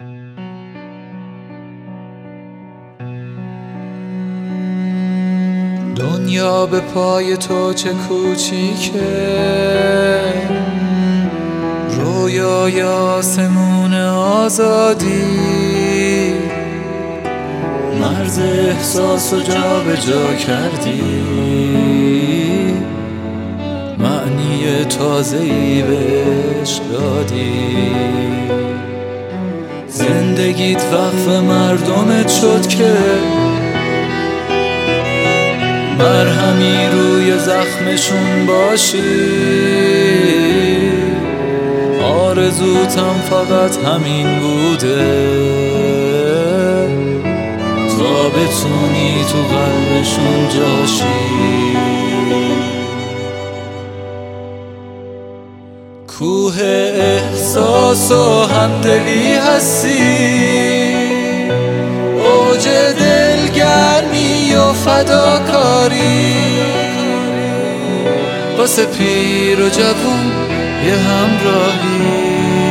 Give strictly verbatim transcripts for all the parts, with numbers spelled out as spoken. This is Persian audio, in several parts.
دنیا به پای تو چه کوچیکه، رویای آسمون آزادی، مرز احساس و جا به جا کردی، معنی تازه‌ای بهش دادی. زندگیت وقف مردمت شد که مرهمی روی زخمشون باشی. آرزوتم فقط همین بوده، تا بتونی تو قلبشون جاشی. کوه احساس و همدلی هستی، اوج دلگرمی و فداکاری، واسه پیر و جوون یه همراهی،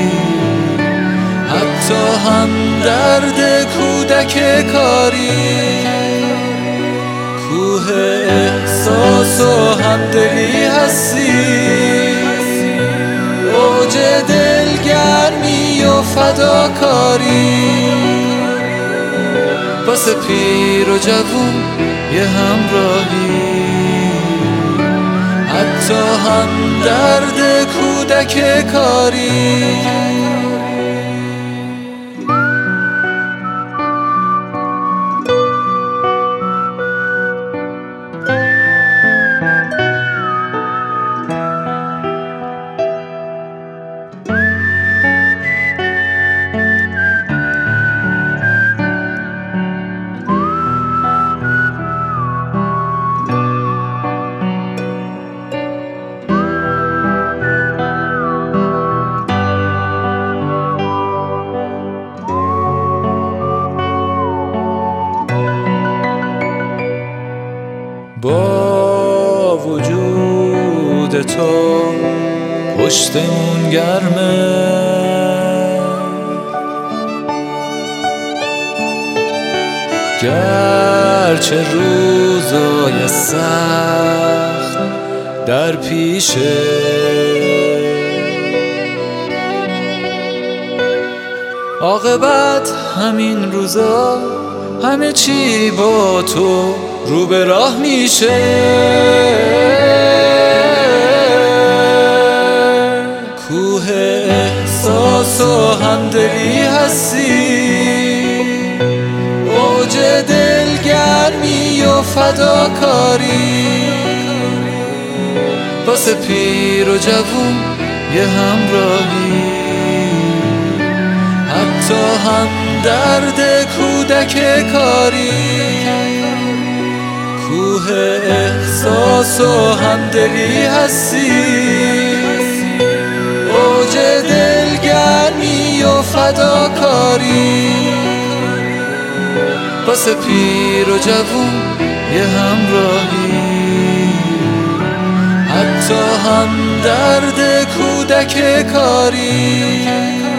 حتی هم درد کودک کاری. کوه احساس و همدلی هستی، اوج دلگرمی و فداکاری، واسه پیر و جوون یه همراهی، حتی هم درد کودک کاری. با وجود تو پشتمون گرمه، گرچه روزای سخت در پیشه. عاقبت همین روزا همه چی با تو رو به راه میشه. کوه احساس و همدلی هستی، اوج دلگرمی و فداکاری، واسه پیر و جوون یه همراهی، حتی هم درد کودک کاری. کوه احساس و همدلی هستی، اوج دلگرمی و فداکاری، واسه پیر و جوون یه همراهی، حتی هم درد کودک کاری.